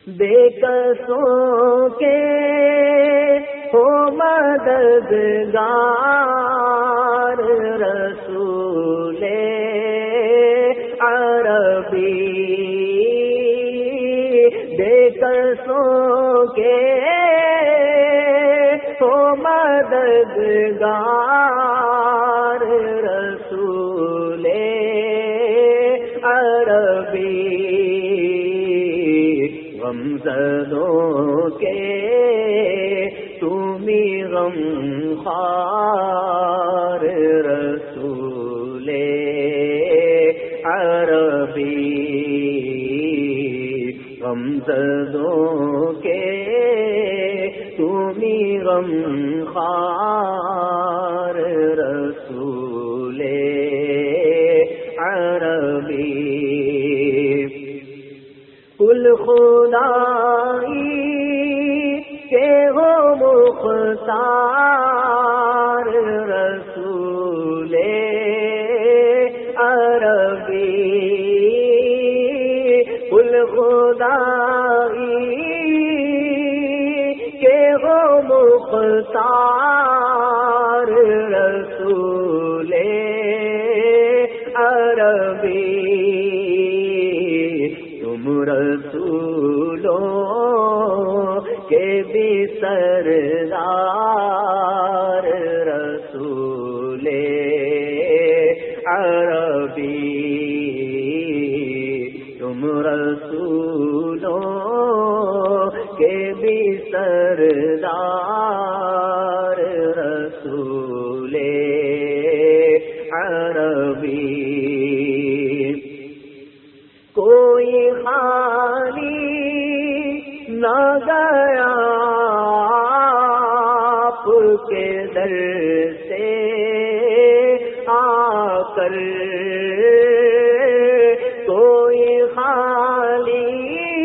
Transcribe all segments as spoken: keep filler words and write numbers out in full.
بے کسوں کے ہو مددگار رسول عربی، بے کسوں کے ہو مددگار رسول عربی، غمزدوں کے تم غم خوار رسول عربی، غمزدوں کے تم غم خوار رسول عربی، کل خدائی کے ہو مختار رسول عربی، کل خدائی کے ہو مختار رسول عربی، تم رسولوں کے بھی سردار رسول عربی، تم رسولوں کے بھی سردار رسول عربی، کوئی خالی نہ گیا آپ کے در سے آ کر، کوئی خالی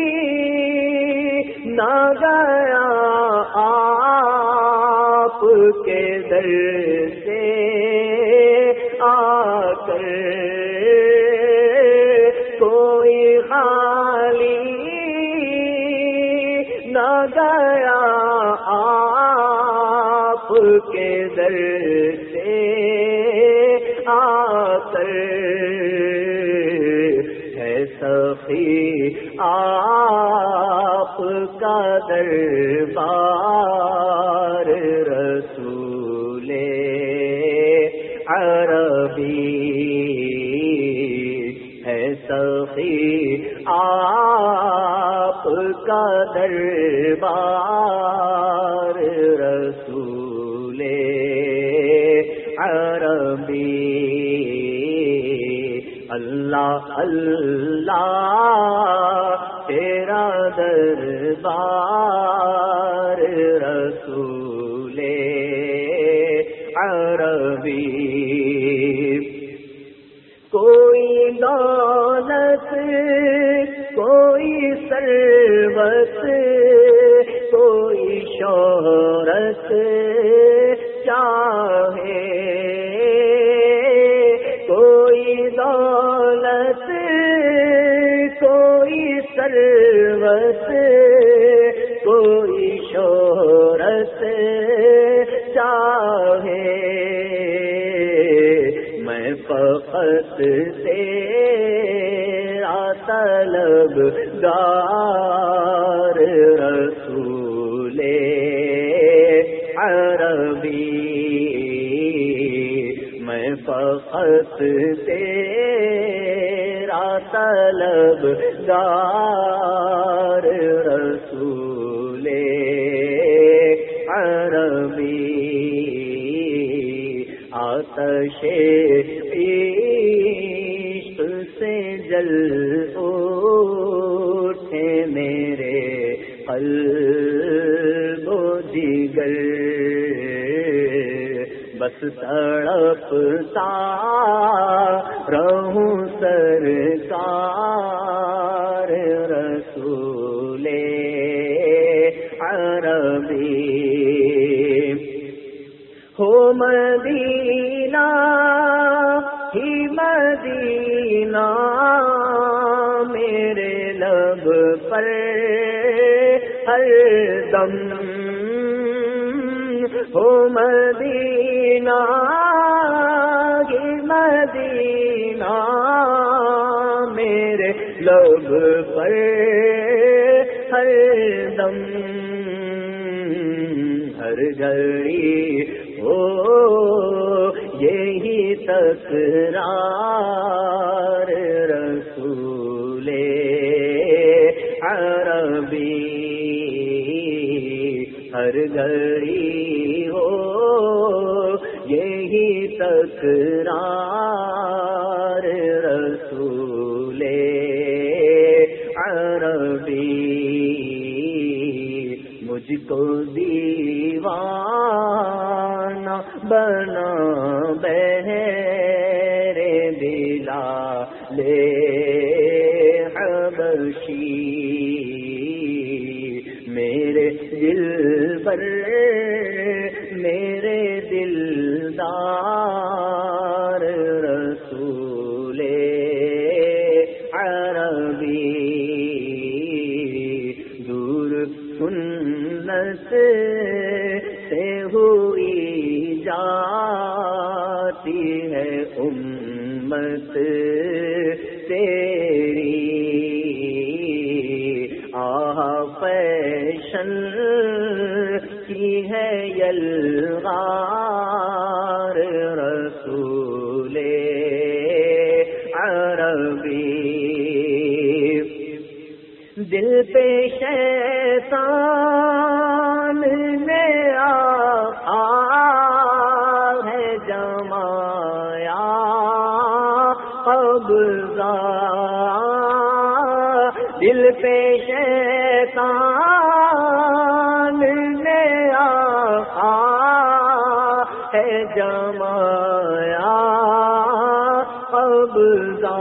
نہ گیا آپ کے در سے آ کر، کوئی خالی نہ گیا آپ کے در سے آ کر، ہے سخی آپ کا دربار رسول عربی، ہے سخی آپ کا دربار رسول عربی، اللہ اللہ تیرا دربار رسول عربی، کوئی دولت کوئی ثروت کوئی شہرت چاہے، کوئی دولت کوئی ثروت کوئی شہرت چاہے، میں فقط تیرا طلبگار رسول عربی، میں فقط تیرا طلبگار رسول عربی، آتش عشق سے جل اٹھے میرے قلب و جگر، بس تڑپتا رہوں سرکار رسول عربی، ہو مدینہ ہی مدینہ میرے لب پر ہر دم ہو مدینہ ہی مدینہ میرے لب پر ہر دم ہر گھڑی ہو یہی تکرار رسول عربی ہر گھڑی ہو یہی تکرار رسول عربی مجھ کو دیوانہ بنا بہر بلال حبشی میرے دل پر میرے دلدار رسول عربی دور سنت سے ہوئی جاتی ہے امت تیری آہ فیشن کی ہے یلغار رسول عربی دل پہ شیطان نے آقا ہے جمایا قبضہ دل پہ شیطان نے آقا ہے جمایا قبضہ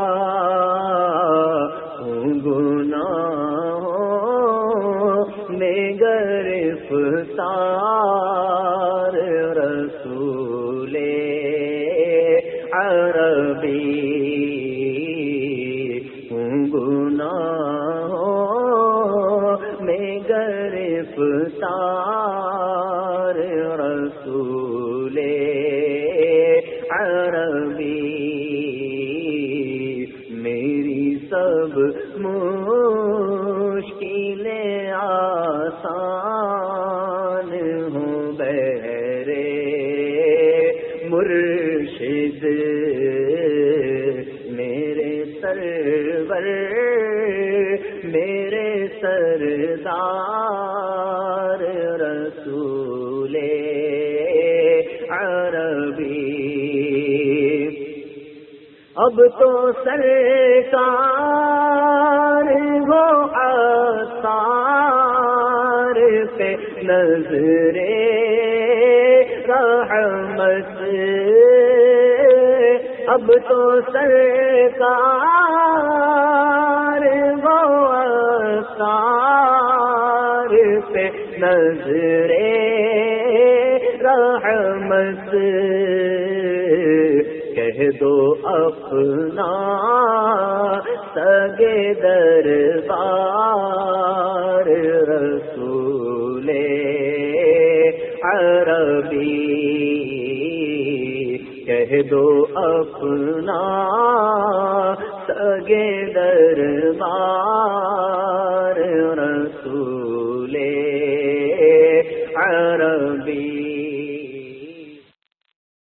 گرفتار رسول عربی گناہوں میں گرفتار رسول عربی میری سب مشکلیں آسان ہوں بہرے مرشد میرے سرور میرے سردار رسول عربی اب تو سرکار ہو آثار پہ نظرے رحمت اب تو سرکار ہو آثار پہ نظرے رحمت کہہ دو اپنا سگے دربار رسول عربی کہہ دو اپنا سگے دربار رسول